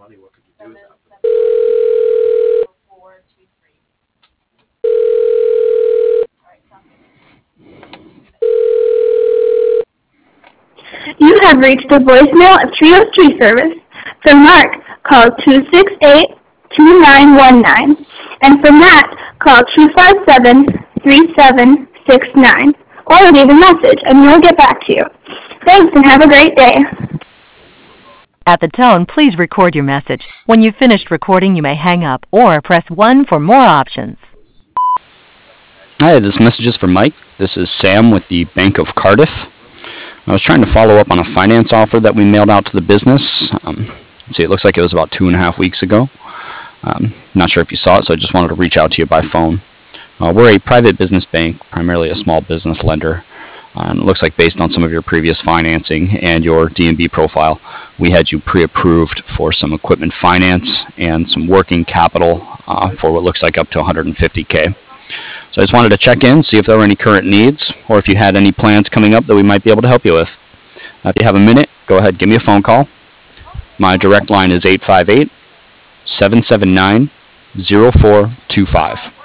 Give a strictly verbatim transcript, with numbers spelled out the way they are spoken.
You have reached the voicemail of Trios Tree Service. For Mark, call two six eight, two nine one nine. And for Matt, call two five seven, three seven six nine. Or leave a message and we'll get back to you. Thanks and have a great day. At the tone, please record your message. When you've finished recording, you may hang up or press one for more options. Hi, this message is for Mike. This is Sam with the Bank of Cardiff. I was trying to follow up on a finance offer that we mailed out to the business. Um, let's see, it looks like it was about two and a half weeks ago. Um, not sure if you saw it, so I just wanted to reach out to you by phone. Uh, we're a private business bank, primarily a small business lender. Uh, and it looks like based on some of your previous financing and your D and B profile, we had you pre-approved for some equipment finance and some working capital uh, for what looks like up to one hundred fifty K. So I just wanted to check in, see if there were any current needs, or if you had any plans coming up that we might be able to help you with. Uh, if you have a minute, go ahead, give me a phone call. My direct line is eight five eight, seven seven nine, zero four two five.